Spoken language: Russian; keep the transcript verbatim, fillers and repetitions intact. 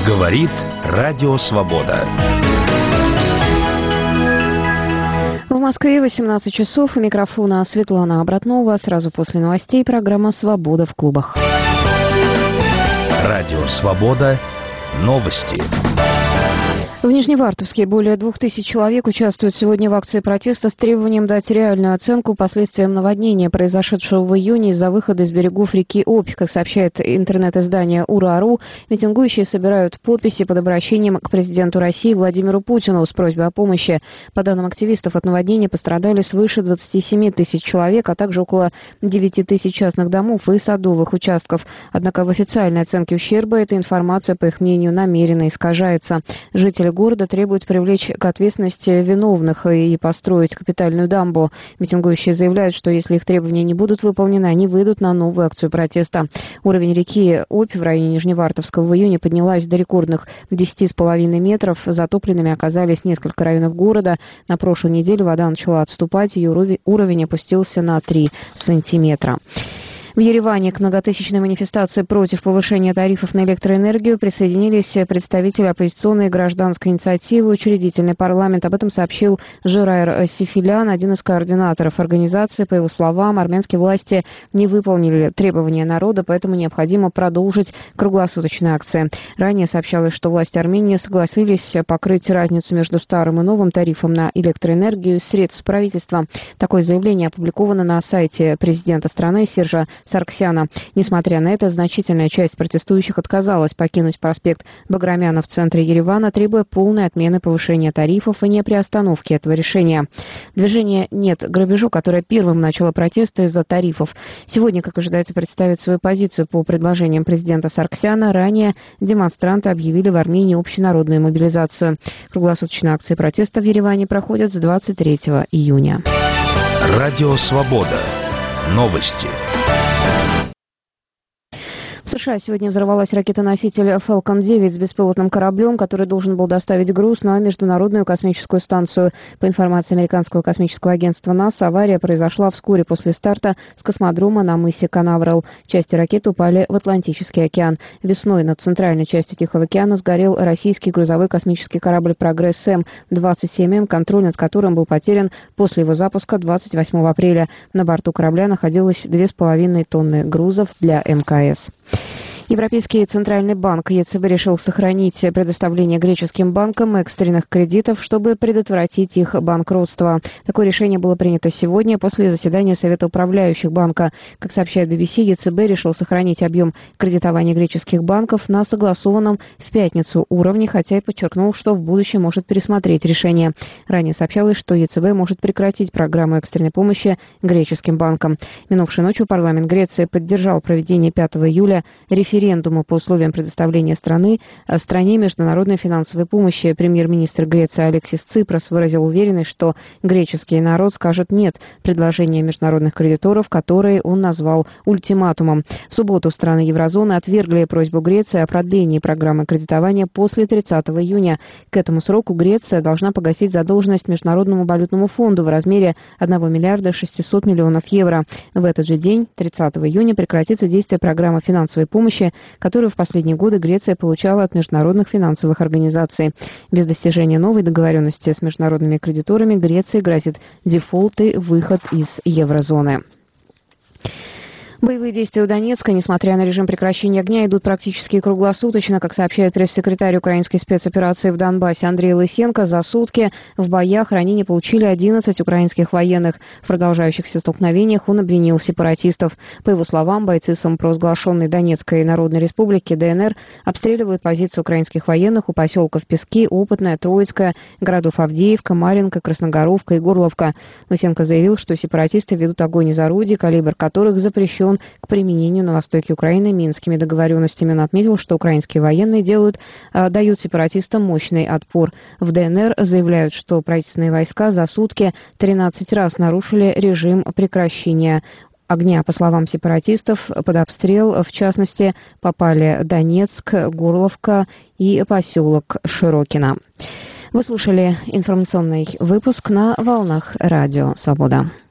Говорит Радио Свобода. В Москве восемнадцать часов. У микрофона Светлана Обратнова. Сразу после новостей программа «Свобода в клубах». Радио Свобода. Новости. В Нижневартовске более двух тысяч человек участвуют сегодня в акции протеста с требованием дать реальную оценку последствиям наводнения, произошедшего в июне из-за выхода из берегов реки Обь. Как сообщает интернет-издание Ура.ру, митингующие собирают подписи под обращением к президенту России Владимиру Путину с просьбой о помощи. По данным активистов, от наводнения пострадали свыше двадцати семи тысяч человек, а также около девяти тысяч частных домов и садовых участков. Однако в официальной оценке ущерба эта информация, по их мнению, намеренно искажается. Жители города требуют привлечь к ответственности виновных и построить капитальную дамбу. Митингующие заявляют, что если их требования не будут выполнены, они выйдут на новую акцию протеста. Уровень реки Обь в районе Нижневартовска в июне поднялась до рекордных десяти с половиной метров. Затопленными оказались несколько районов города. На прошлой неделе вода начала отступать, ее уровень опустился на три сантиметра. В Ереване к многотысячной манифестации против повышения тарифов на электроэнергию присоединились представители оппозиционной и гражданской инициативы «Учредительный парламент». Об этом сообщил Жирайр Сифилян, один из координаторов организации. По его словам, армянские власти не выполнили требования народа, поэтому необходимо продолжить круглосуточные акции. Ранее сообщалось, что власти Армении согласились покрыть разницу между старым и новым тарифом на электроэнергию из средств правительства. Такое заявление опубликовано на сайте президента страны Сержа Сарксяна. Несмотря на это, значительная часть протестующих отказалась покинуть проспект Баграмяна в центре Еревана, требуя полной отмены повышения тарифов и неприостановки этого решения. Движение «Нет грабежу», которое первым начало протесты из-за тарифов, сегодня, как ожидается, представит свою позицию по предложениям президента Сарксяна. Ранее демонстранты объявили в Армении общенародную мобилизацию. Круглосуточные акции протеста в Ереване проходят с двадцать третьего июня. Радио Свобода. Новости. В США сегодня взорвалась ракета-носитель Фалкон девять с беспилотным кораблем, который должен был доставить груз на Международную космическую станцию. По информации американского космического агентства НАСА, авария произошла вскоре после старта с космодрома на мысе Канаверал. Части ракеты упали в Атлантический океан. Весной над центральной частью Тихого океана сгорел российский грузовой космический корабль «Прогресс-М» двадцать семь М, контроль над которым был потерян после его запуска двадцать восьмого апреля. На борту корабля находилось две с половиной тонны грузов для эм ка эс. Европейский центральный банк Е Цэ Бэ решил сохранить предоставление греческим банкам экстренных кредитов, чтобы предотвратить их банкротство. Такое решение было принято сегодня после заседания Совета управляющих банка. Как сообщает Би Би Си, Е Цэ Бэ решил сохранить объем кредитования греческих банков на согласованном в пятницу уровне, хотя и подчеркнул, что в будущем может пересмотреть решение. Ранее сообщалось, что Е Цэ Бэ может прекратить программу экстренной помощи греческим банкам. Минувшей ночью парламент Греции поддержал проведение пятого июля референдума референдума по условиям предоставления страны стране международной финансовой помощи. Премьер-министр Греции Алексис Ципрос выразил уверенность, что греческий народ скажет «нет» предложению международных кредиторов, которые он назвал ультиматумом. В субботу страны еврозоны отвергли просьбу Греции о продлении программы кредитования после тридцатого июня. К этому сроку Греция должна погасить задолженность Международному валютному фонду в размере одного миллиарда шестисот миллионов евро. В этот же день, тридцатого июня, прекратится действие программы финансовой помощи, которую в последние годы Греция получала от международных финансовых организаций. Без достижения новой договоренности с международными кредиторами Греции грозит дефолт и выход из еврозоны. Боевые действия у Донецка, несмотря на режим прекращения огня, идут практически круглосуточно. Как сообщает пресс-секретарь украинской спецоперации в Донбассе Андрей Лысенко, за сутки в боях ранения получили одиннадцать украинских военных. В продолжающихся столкновениях он обвинил сепаратистов. По его словам, бойцы самопровозглашенной Донецкой Народной Республики Дэ Эн Эр обстреливают позиции украинских военных у поселков Пески, Опытная, Троицкая, городов Авдеевка, Марьинка, Красногоровка и Горловка. Лысенко заявил, что сепаратисты ведут огонь из орудий, калибр которых запрещен к применению на востоке Украины минскими договоренностями. Он отметил, что украинские военные делают, э, дают сепаратистам мощный отпор. В Дэ Эн Эр заявляют, что правительственные войска за сутки тринадцать раз нарушили режим прекращения огня. По словам сепаратистов, под обстрел, в частности, попали Донецк, Горловка и поселок Широкино. Вы слушали информационный выпуск на волнах Радио Свобода.